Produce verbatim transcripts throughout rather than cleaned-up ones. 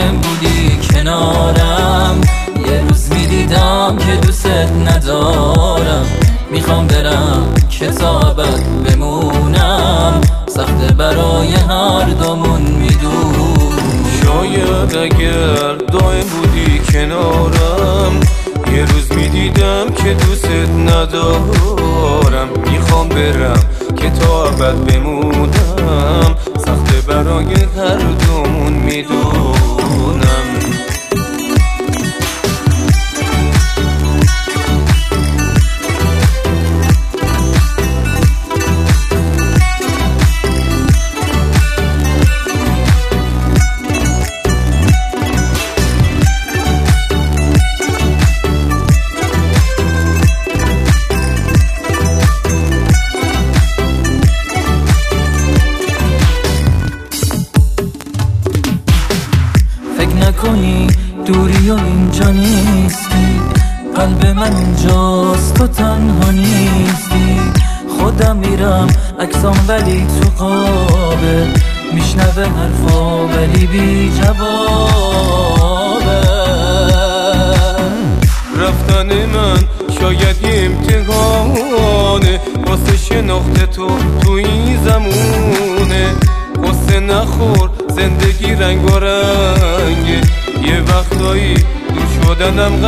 دائم بودی کنارم، یه روز میدیدم که دوست ندارم. میخوام برم که تا ابد بمونم، سخته برای هر دومون میدونم. شاید اگر دائم بودی کنارم، یه روز میدیدم که دوست ندارم. میخوام برم که تا ابد بمونم، سخته برای هر دومون میدونم. نکنی دوری و اینجا نیستی، قلب من اینجاست تو تنها نیستی. خودم میرم عکسام ولی تو قابه، میشنوه حرفا ولی بی جوابه. رفتن من شاید یه امتحانه، واسه شناخت تو تو این زمونه. قصه نخور زندگی رنگ و رنگه، یه وقتایی دور شدنم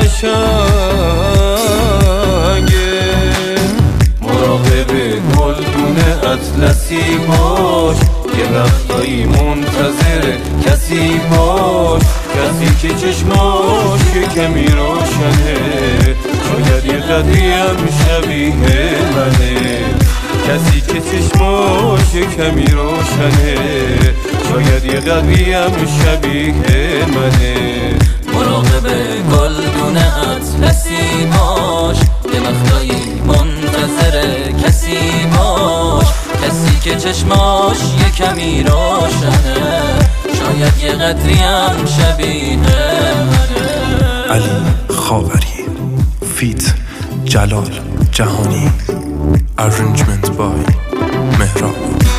قشنگه. مراقب گلدون اطلسی باش، یه وقتایی منتظر کسی باش. کسی که چشماش یه کمی روشنه، شاید یه قدری هم شبیه منه. کسی که چشماش یه کمی روشنه، شاید یه قدری هم شبیه منه. مراقب گلدون اطلسی باش، یه وقتایی منتظر کسی باش. کسی که چشماش یه کمی روشنه، شاید یه قدری هم شبیه منه. علی خاوری فیت جلال جهانی، Arrangement by مهراب.